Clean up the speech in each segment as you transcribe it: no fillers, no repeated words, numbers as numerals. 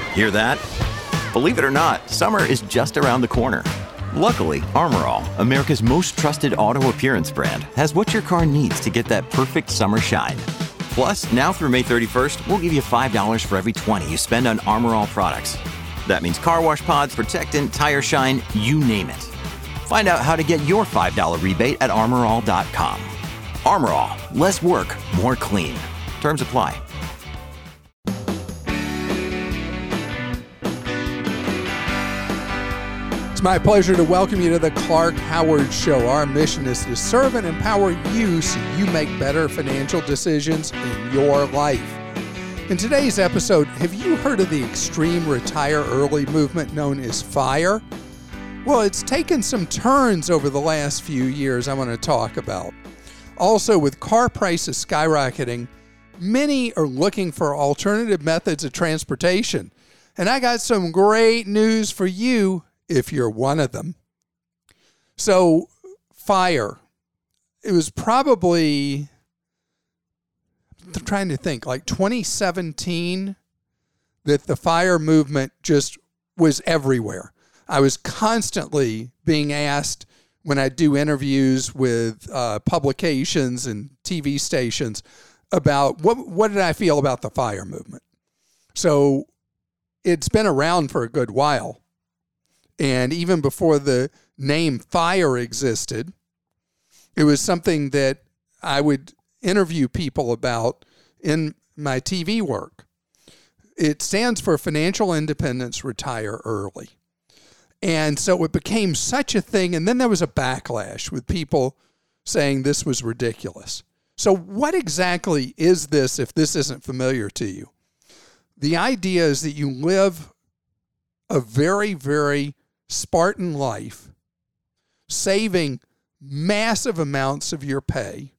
Hear that? Believe it or not, summer is just around the corner. Luckily, Armor All, America's most trusted auto appearance brand, has what your car needs to get that perfect summer shine. Plus, now through May 31st, we'll give you $5 for every $20 you spend on Armor All products. That means car wash pods, protectant, tire shine, you name it. Find out how to get your $5 rebate at armorall.com. Armor All, less work, more clean. Terms apply. It's my pleasure to welcome you to the Clark Howard Show. Our mission is to serve and empower you so you make better financial decisions in your life. In today's episode, have you heard of the extreme retire early movement known as FIRE? Well, it's taken some turns over the last few years I want to talk about. Also, with car prices skyrocketing, many are looking for alternative methods of transportation. And I got some great news for you if you're one of them. So, FIRE. It was probably, I'm trying to think, like 2017 that the FIRE movement just was everywhere. I was constantly being asked when I do interviews with publications and TV stations about what did I feel about the FIRE movement. So it's been around for a good while. And even before the name FIRE existed, it was something that I would interview people about in my TV work. It stands for Financial Independence, Retire Early. And so it became such a thing, and then there was a backlash with people saying this was ridiculous. So what exactly is this if this isn't familiar to you? The idea is that you live a very, very Spartan life, saving massive amounts of your pay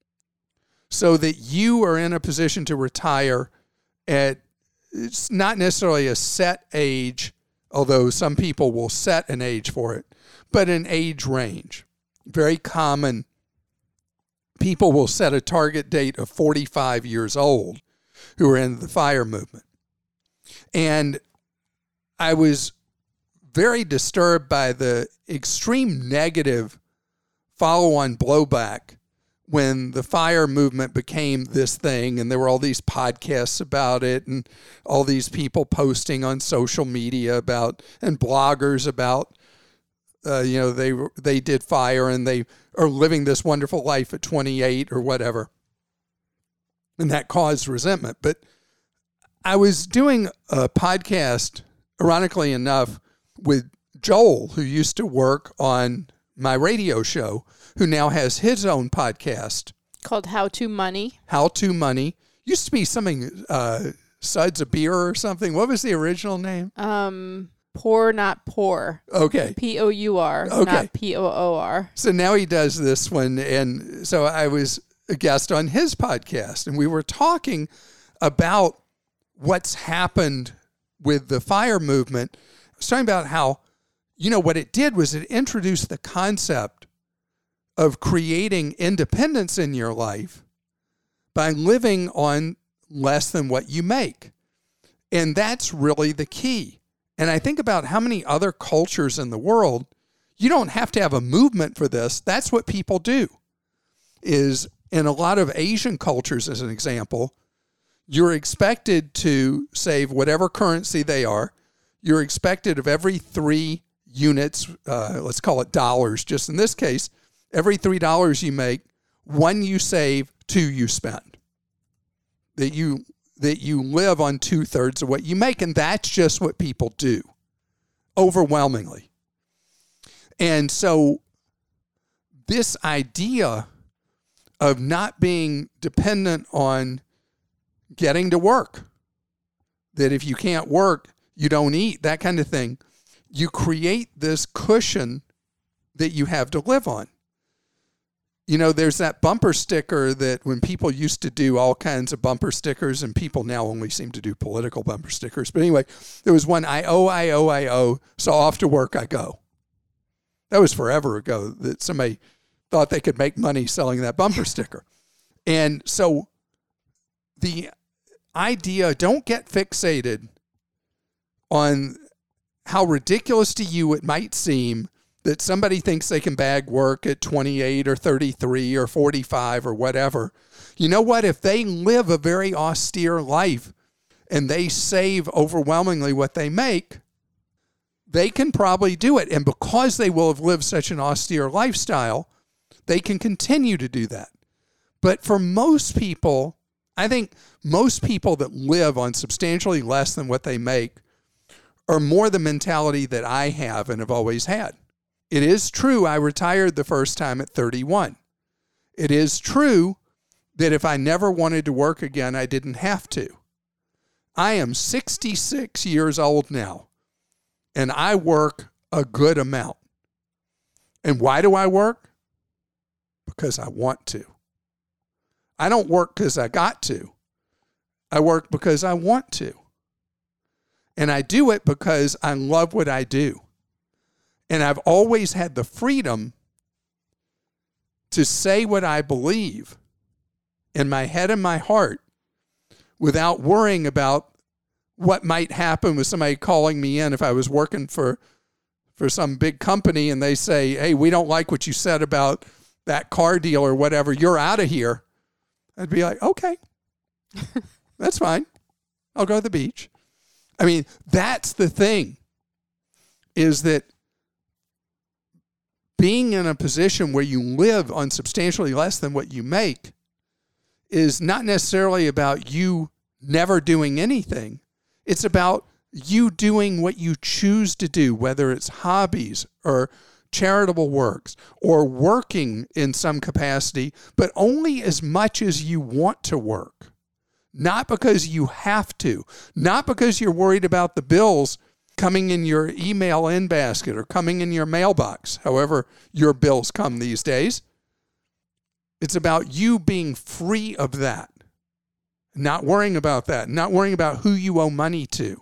so that you are in a position to retire at, it's not necessarily a set age, although some people will set an age for it, but an age range. Very common. People will set a target date of 45 years old who are in the FIRE movement. And I was very disturbed by the extreme negative follow-on blowback when the FIRE movement became this thing, and there were all these podcasts about it and all these people posting on social media about, and bloggers about, they did FIRE and they are living this wonderful life at 28 or whatever. And that caused resentment. But I was doing a podcast, ironically enough, with Joel, who used to work on my radio show, who now has his own podcast called How to Money. How to Money. Used to be something, Suds of Beer or something. What was the original name? Poor Not Poor. Okay. P-O-U-R, okay. Not P-O-O-R. So now he does this one. And so I was a guest on his podcast, and we were talking about what's happened with the FIRE movement. I was talking about how, what it did was it introduced the concept of creating independence in your life by living on less than what you make. And that's really the key. And I think about how many other cultures in the world, you don't have to have a movement for this. That's what people do. Is in a lot of Asian cultures, as an example, you're expected to save whatever currency they are. You're expected of every 3 units, let's call it dollars, just in this case, every $3 you make, 1 you save, 2 you spend. That you live on 2/3 of what you make, and that's just what people do, overwhelmingly. And so this idea of not being dependent on getting to work, that if you can't work, you don't eat, that kind of thing, you create this cushion that you have to live on. There's that bumper sticker that when people used to do all kinds of bumper stickers, and people now only seem to do political bumper stickers. But anyway, there was one, I owe, so off to work I go. That was forever ago that somebody thought they could make money selling that bumper sticker. And so the idea, don't get fixated on how ridiculous to you it might seem that somebody thinks they can bag work at 28 or 33 or 45 or whatever. You know what? If they live a very austere life and they save overwhelmingly what they make, they can probably do it. And because they will have lived such an austere lifestyle, they can continue to do that. But for most people, I think most people that live on substantially less than what they make are more the mentality that I have and have always had. It is true I retired the first time at 31. It is true that if I never wanted to work again, I didn't have to. I am 66 years old now, and I work a good amount. And why do I work? Because I want to. I don't work because I got to. I work because I want to. And I do it because I love what I do. And I've always had the freedom to say what I believe in my head and my heart without worrying about what might happen with somebody calling me in if I was working for some big company and they say, hey, we don't like what you said about that car deal or whatever, you're out of here. I'd be like, okay, that's fine. I'll go to the beach. I mean, that's the thing, is that being in a position where you live on substantially less than what you make is not necessarily about you never doing anything. It's about you doing what you choose to do, whether it's hobbies or charitable works or working in some capacity, but only as much as you want to work. Not because you have to, not because you're worried about the bills coming in your email in basket or coming in your mailbox, however your bills come these days. It's about you being free of that, not worrying about that, not worrying about who you owe money to.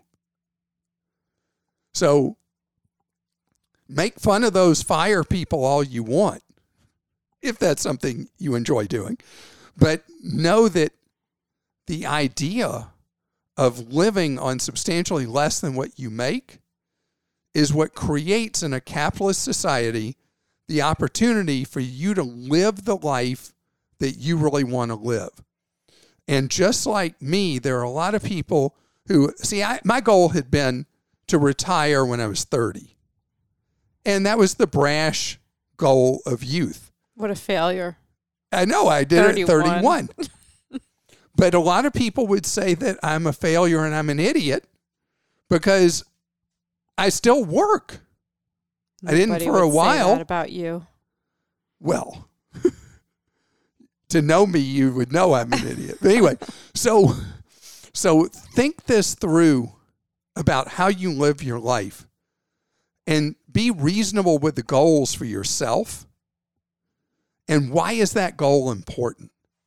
So make fun of those fire people all you want, if that's something you enjoy doing. But know that the idea of living on substantially less than what you make is what creates in a capitalist society the opportunity for you to live the life that you really want to live. And just like me, there are a lot of people who, my goal had been to retire when I was 30. And that was the brash goal of youth. What a failure. I know, I did 31. It at 31. But a lot of people would say that I'm a failure and I'm an idiot because I still work. Nobody I didn't for a while. Say that about you. Well, to know me, you would know I'm an idiot. But anyway, so think this through about how you live your life and be reasonable with the goals for yourself. And why is that goal important?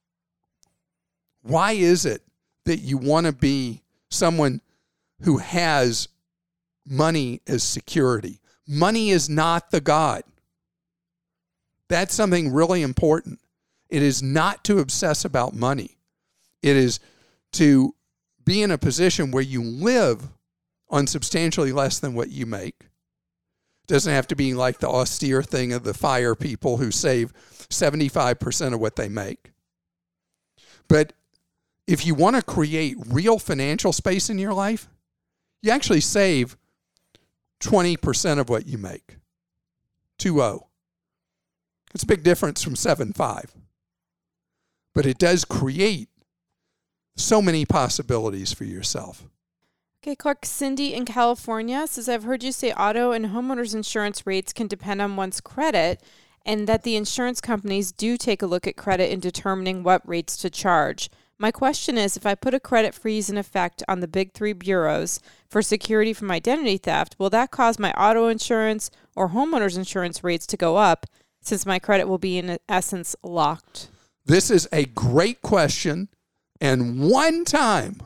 Why is it that you want to be someone who has money as security? Money is not the God. That's something really important. It is not to obsess about money. It is to be in a position where you live on substantially less than what you make. It doesn't have to be like the austere thing of the fire people who save 75% of what they make. But if you want to create real financial space in your life, you actually save 20% of what you make. 20. It's a big difference from 7.5. But it does create so many possibilities for yourself. Okay, Clark, Cindy in California says, I've heard you say auto and homeowners insurance rates can depend on one's credit and that the insurance companies do take a look at credit in determining what rates to charge. My question is, if I put a credit freeze in effect on the big three bureaus for security from identity theft, will that cause my auto insurance or homeowners insurance rates to go up since my credit will be in essence locked? This is a great question. And one time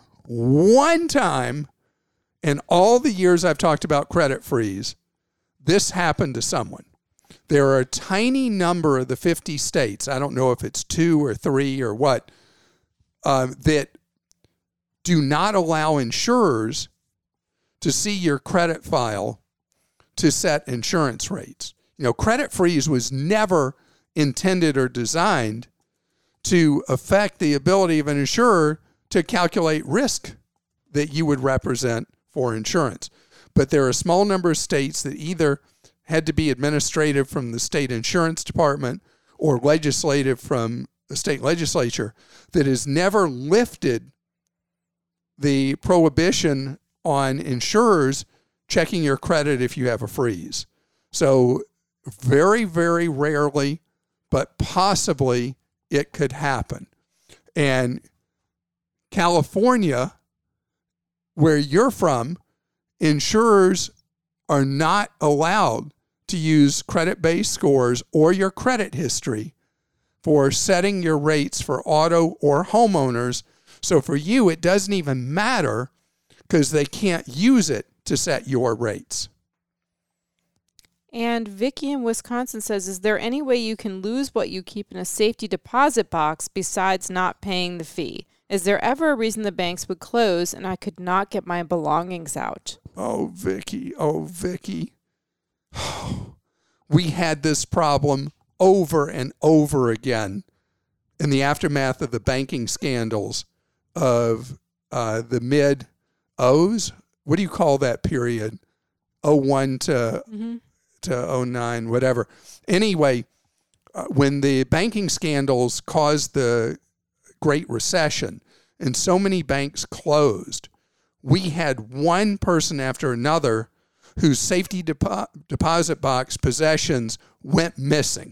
in all the years I've talked about credit freeze, this happened to someone. There are a tiny number of the 50 states, I don't know if it's 2 or 3 or what, that do not allow insurers to see your credit file to set insurance rates. Credit freeze was never intended or designed to affect the ability of an insurer to calculate risk that you would represent for insurance. But there are a small number of states that either had to be administrative from the state insurance department or legislative from the state legislature that has never lifted the prohibition on insurers checking your credit if you have a freeze. So very, very rarely, but possibly it could happen. And California, where you're from, insurers are not allowed to use credit-based scores or your credit history for setting your rates for auto or homeowners. So for you, it doesn't even matter because they can't use it to set your rates. And Vicky in Wisconsin says, is there any way you can lose what you keep in a safety deposit box besides not paying the fee? Is there ever a reason the banks would close and I could not get my belongings out? Oh, Vicky. We had this problem over and over again in the aftermath of the banking scandals of the mid-O's. What do you call that period? 01 to 09, whatever. Anyway, when the banking scandals caused the Great Recession and so many banks closed, we had one person after another whose safety deposit box possessions went missing.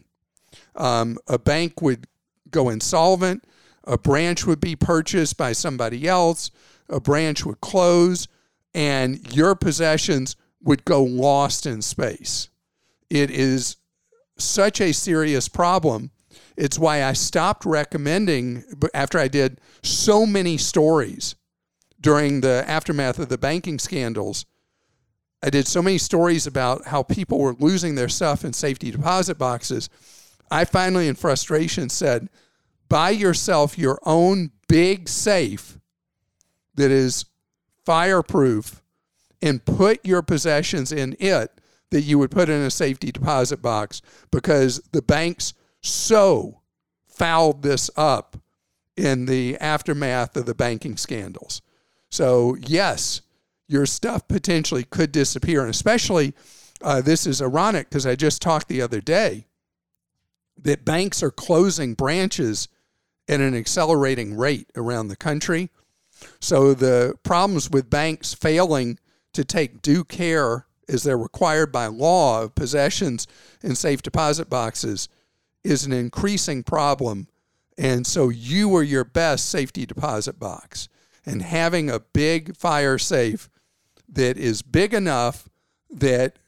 A bank would go insolvent, a branch would be purchased by somebody else, a branch would close, and your possessions would go lost in space. It is such a serious problem. It's why I stopped recommending, after I did so many stories during the aftermath of the banking scandals, I did so many stories about how people were losing their stuff in safety deposit boxes. I finally, in frustration, said, buy yourself your own big safe that is fireproof and put your possessions in it that you would put in a safety deposit box, because the banks so fouled this up in the aftermath of the banking scandals. So yes, your stuff potentially could disappear. And especially, this is ironic because I just talked the other day that banks are closing branches at an accelerating rate around the country. So the problems with banks failing to take due care as they're required by law of possessions in safe deposit boxes is an increasing problem. And so you are your best safety deposit box. And having a big fire safe that is big enough that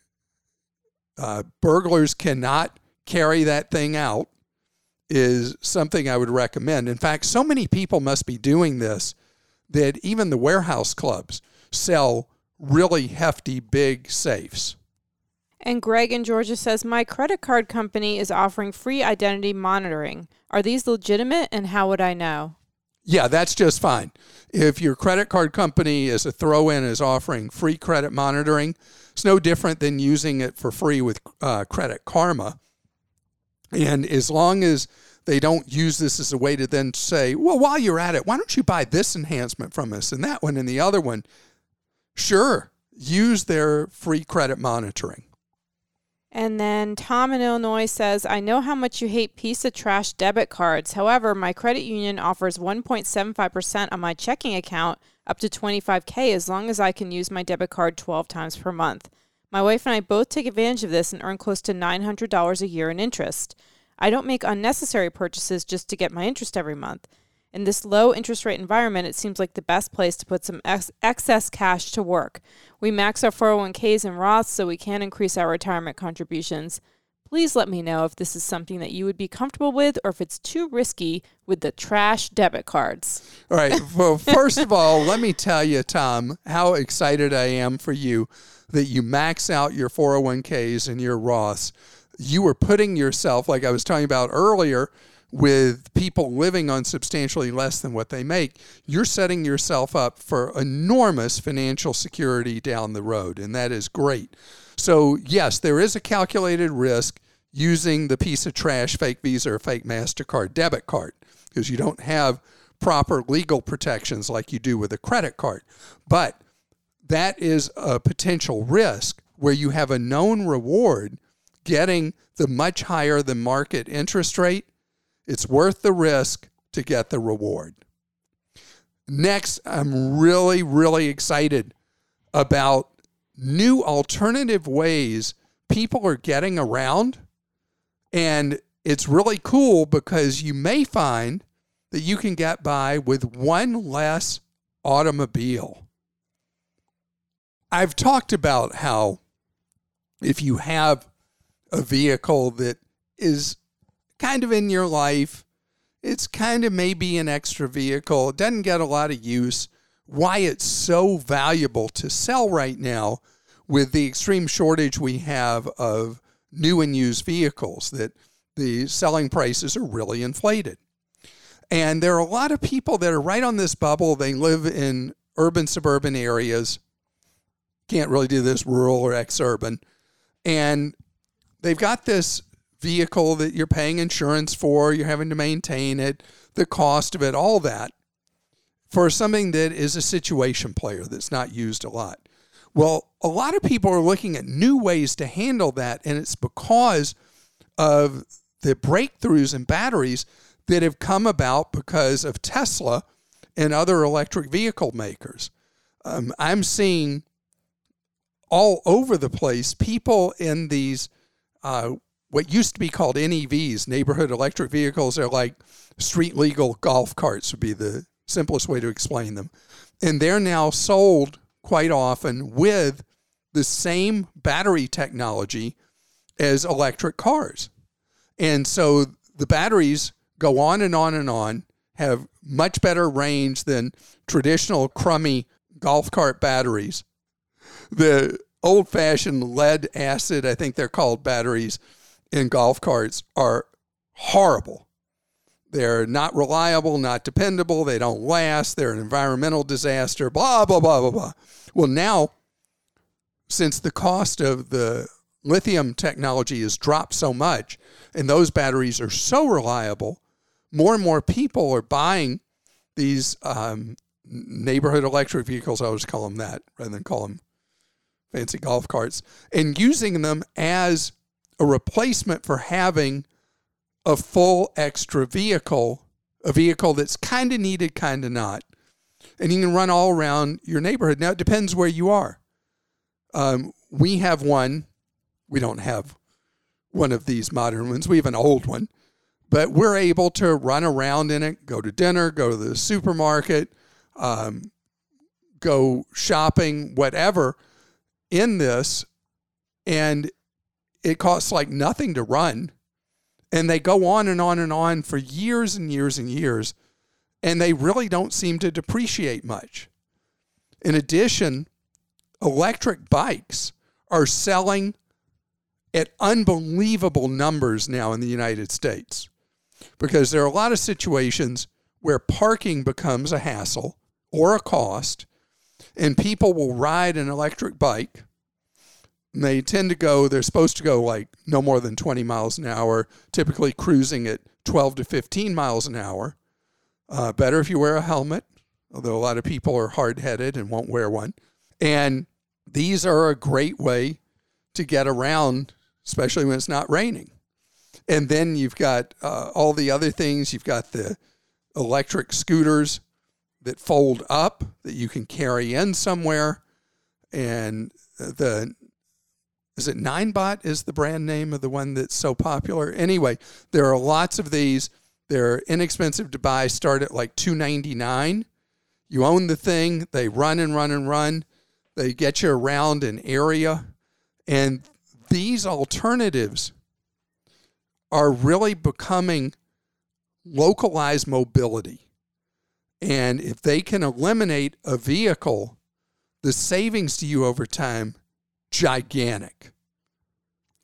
burglars cannot carry that thing out is something I would recommend. In fact, so many people must be doing this that even the warehouse clubs sell really hefty, big safes. And Greg in Georgia says, my credit card company is offering free identity monitoring. Are these legitimate, and how would I know? Yeah, that's just fine. If your credit card company as a throw-in is offering free credit monitoring, it's no different than using it for free with Credit Karma. And as long as they don't use this as a way to then say, well, while you're at it, why don't you buy this enhancement from us and that one and the other one? Sure, use their free credit monitoring. And then Tom in Illinois says, I know how much you hate piece of trash debit cards. However, my credit union offers 1.75% on my checking account up to $25K as long as I can use my debit card 12 times per month. My wife and I both take advantage of this and earn close to $900 a year in interest. I don't make unnecessary purchases just to get my interest every month. In this low interest rate environment, it seems like the best place to put some excess cash to work. We max our 401ks and Roths so we can increase our retirement contributions. Please let me know if this is something that you would be comfortable with or if it's too risky with the trash debit cards. All right. Well, first of all, let me tell you, Tom, how excited I am for you that you max out your 401ks and your Roths. You were putting yourself, like I was talking about earlier, with people living on substantially less than what they make, you're setting yourself up for enormous financial security down the road, and that is great. So, yes, there is a calculated risk using the piece of trash fake Visa or fake MasterCard debit card because you don't have proper legal protections like you do with a credit card. But that is a potential risk where you have a known reward getting the much higher than market interest rate. It's worth the risk to get the reward. Next, I'm really, really excited about new alternative ways people are getting around. And it's really cool because you may find that you can get by with one less automobile. I've talked about how if you have a vehicle that is kind of in your life, it's kind of maybe an extra vehicle, it doesn't get a lot of use, why it's so valuable to sell right now with the extreme shortage we have of new and used vehicles, that the selling prices are really inflated. And there are a lot of people that are right on this bubble. They live in urban, suburban areas, can't really do this rural or ex-urban, and they've got this vehicle that you're paying insurance for, you're having to maintain it, the cost of it, all that, for something that is a situation player that's not used a lot. Well, a lot of people are looking at new ways to handle that, and it's because of the breakthroughs in batteries that have come about because of Tesla and other electric vehicle makers. I'm seeing all over the place people in these what used to be called NEVs, neighborhood electric vehicles. They're like street legal golf carts would be the simplest way to explain them. And they're now sold quite often with the same battery technology as electric cars. And so the batteries go on and on and on, have much better range than traditional crummy golf cart batteries. The old-fashioned lead acid, I think they're called, batteries in golf carts are horrible. They're not reliable, not dependable. They don't last. They're an environmental disaster, blah, blah, blah, blah, blah. Well, now, since the cost of the lithium technology has dropped so much and those batteries are so reliable, more and more people are buying these neighborhood electric vehicles, I always call them that, rather than call them fancy golf carts, and using them as a replacement for having a full extra vehicle, a vehicle that's kind of needed, kind of not. And you can run all around your neighborhood. Now, it depends where you are. We have one. We don't have one of these modern ones. We have an old one. But we're able to run around in it, go to dinner, go to the supermarket, go shopping, whatever, in this. And it costs like nothing to run. And they go on and on and on for years and years and years. And they really don't seem to depreciate much. In addition, electric bikes are selling at unbelievable numbers now in the United States, because there are a lot of situations where parking becomes a hassle or a cost, and people will ride an electric bike. And they tend to go, they're supposed to go like no more than 20 miles an hour, typically cruising at 12 to 15 miles an hour. Better if you wear a helmet, although a lot of people are hard-headed and won't wear one. And these are a great way to get around, especially when it's not raining. And then you've got all the other things. You've got the electric scooters that fold up that you can carry in somewhere. And is it Ninebot is the brand name of the one that's so popular? Anyway, there are lots of these. They're inexpensive to buy, start at like $2.99. You own the thing. They run and run and run. They get you around an area. And these alternatives are really becoming localized mobility. And if they can eliminate a vehicle, the savings to you over time, gigantic.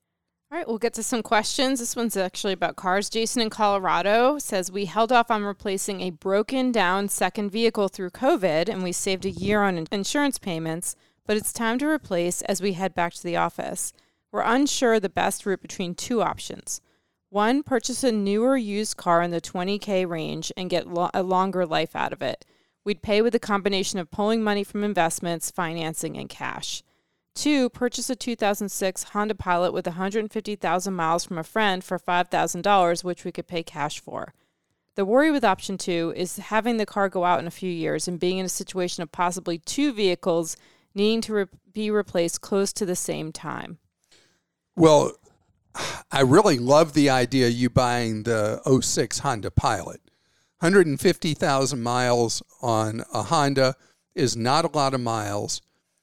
All right, we'll get to some questions. This one's actually about cars. Jason in Colorado says, we held off on replacing a broken down second vehicle through COVID, and we saved a year on insurance payments, but it's time to replace as we head back to the office. We're unsure the best route between two options. One, purchase a newer used car in the $20,000 range and get a longer life out of it. We'd pay with a combination of pulling money from investments, financing, and cash. 2, purchase a 2006 Honda Pilot with 150,000 miles from a friend for $5,000, which we could pay cash for. The worry with option 2 is having the car go out in a few years and being in a situation of possibly two vehicles needing to be replaced close to the same time. Well, I really love the idea of you buying the 06 Honda Pilot. 150,000 miles on a Honda is not a lot of miles.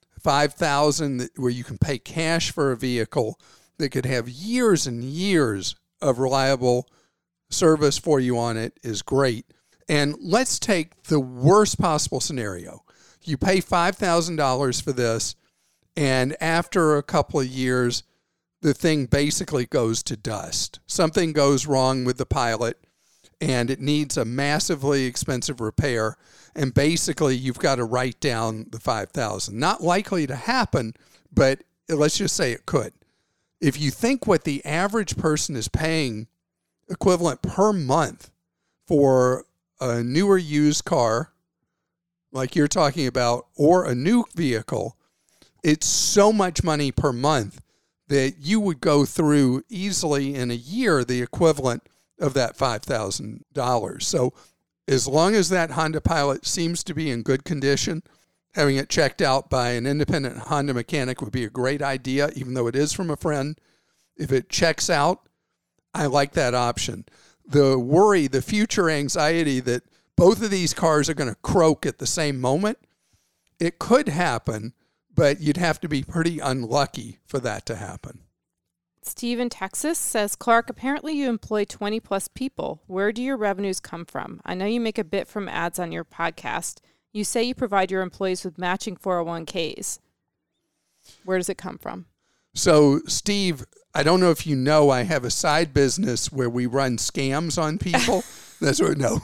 5,000 where you can pay cash for a vehicle that could have years and years of reliable service for you on it is great. And let's take the worst possible scenario. You pay $5,000 for this, and after a couple of years, the thing basically goes to dust. Something goes wrong with the Pilot, and it needs a massively expensive repair. And basically, you've got to write down the $5,000. Not likely to happen, but let's just say it could. If you think what the average person is paying equivalent per month for a newer used car, like you're talking about, or a new vehicle, it's so much money per month that you would go through easily in a year the equivalent of that $5,000. So as long as that Honda Pilot seems to be in good condition, having it checked out by an independent Honda mechanic would be a great idea, even though it is from a friend. If it checks out, I like that option. The worry, the future anxiety that both of these cars are going to croak at the same moment, it could happen, but you'd have to be pretty unlucky for that to happen. Steve in Texas says, Clark, apparently you employ 20 plus people. Where do your revenues come from? I know you make a bit from ads on your podcast. You say you provide your employees with matching 401ks. Where does it come from? So, Steve, I don't know if you know, I have a side business where we run scams on people. That's what, no.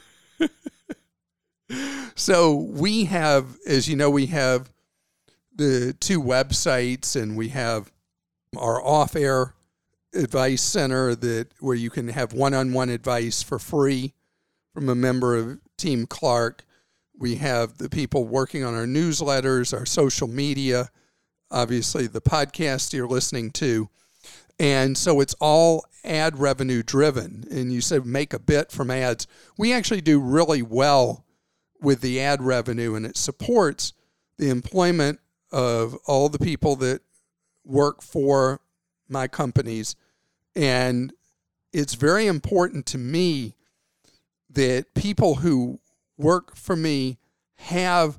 So we have, as you know, we have the 2 websites, and we have our off-air advice center where you can have one-on-one advice for free from a member of Team Clark. We have the people working on our newsletters, our social media, obviously the podcast you're listening to. And so it's all ad revenue driven. And you said make a bit from ads. We actually do really well with the ad revenue, and it supports the employment of all the people that work for my companies. And it's very important to me that people who work for me have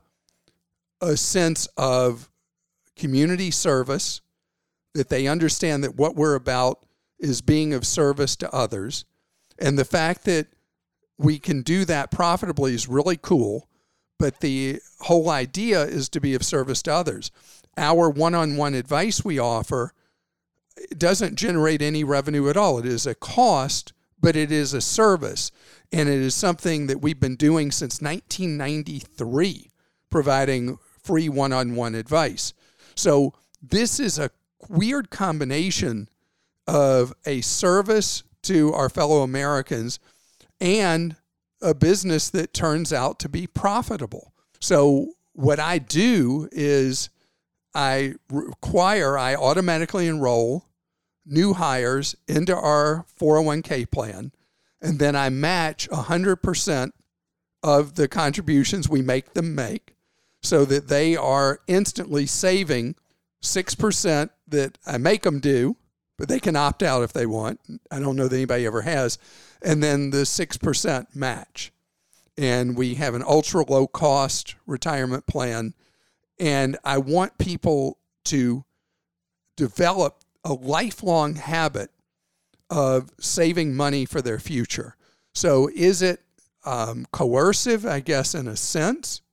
a sense of community service, that they understand that what we're about is being of service to others. And the fact that we can do that profitably is really cool, but the whole idea is to be of service to others. Our one-on-one advice we offer doesn't generate any revenue at all. It is a cost, but it is a service, and it is something that we've been doing since 1993, providing free one-on-one advice. So this is a weird combination of a service to our fellow Americans and a business that turns out to be profitable. So what I do is I automatically enroll new hires into our 401k plan, and then I match 100% of the contributions we make them make, so that they are instantly saving 6% that I make them do, but they can opt out if they want. I don't know that anybody ever has. And then the 6% match. And we have an ultra low cost retirement plan. And I want people to develop a lifelong habit of saving money for their future. So is it coercive, I guess, in a sense?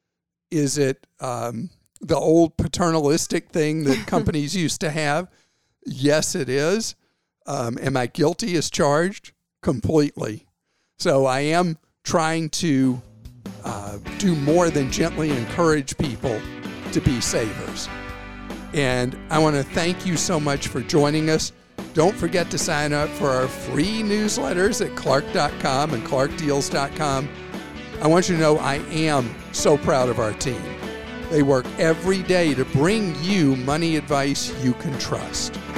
Is it the old paternalistic thing that companies used to have? Yes, it is. Am I guilty as charged? Completely. So I am trying to do more than gently encourage people to be savers. And I want to thank you so much for joining us. Don't forget to sign up for our free newsletters at Clark.com and ClarkDeals.com. I want you to know I am so proud of our team. They work every day to bring you money advice you can trust.